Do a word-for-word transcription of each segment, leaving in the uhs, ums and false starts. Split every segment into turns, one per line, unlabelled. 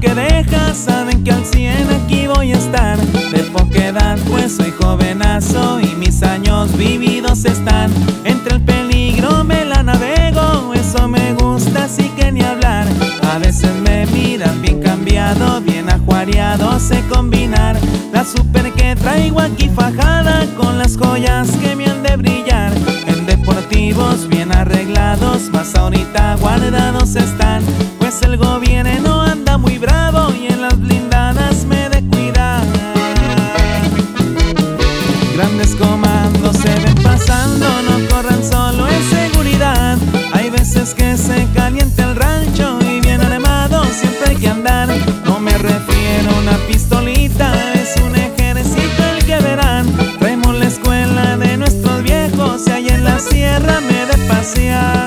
que deja, saben que al cien aquí voy a estar. De poca edad pues soy jovenazo y mis años vividos están. Entre el peligro me la navego, eso me gusta así que ni hablar. A veces me miran bien cambiado, bien ajuareado, sé combinar la super que traigo aquí fajada con las joyas que me han de brillar. En deportivos bien arreglados, más ahorita guardados están, pues el gobierno anda muy bravo y en las blindadas me de cuidar. Grandes comandos se ven pasando, no corran, solo es seguridad. Hay veces que se calienta el rancho y bien armado siempre hay que andar. No me refiero a una pistolita, es un ejército el que verán. Traemos la escuela de nuestros viejos y ahí en la sierra me de pasear.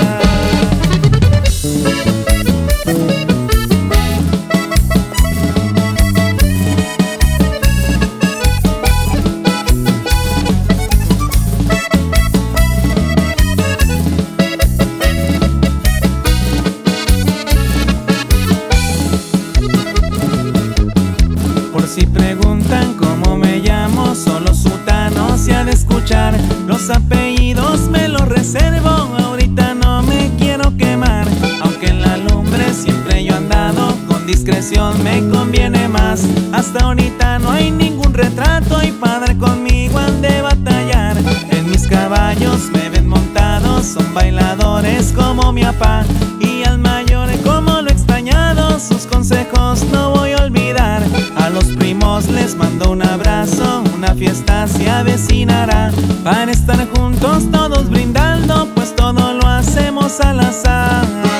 Si preguntan cómo me llamo, solo Sutano se ha de escuchar. Los apellidos me los reservo, ahorita no me quiero quemar. Aunque en la lumbre siempre yo he andado, con discreción me conviene más. Hasta ahorita no hay ningún retrato y padre conmigo han de batallar. En mis caballos me ven montados, son bailadores como mi papá. Y al mayor como lo he extrañado, sus consejos no voy a olvidar. A los primos les mando un abrazo, una fiesta se avecinará. Para estar juntos todos brindando, pues todo lo hacemos al azar.